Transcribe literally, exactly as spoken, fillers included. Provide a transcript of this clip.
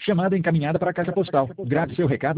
Chamada encaminhada para a caixa postal. Grave seu recado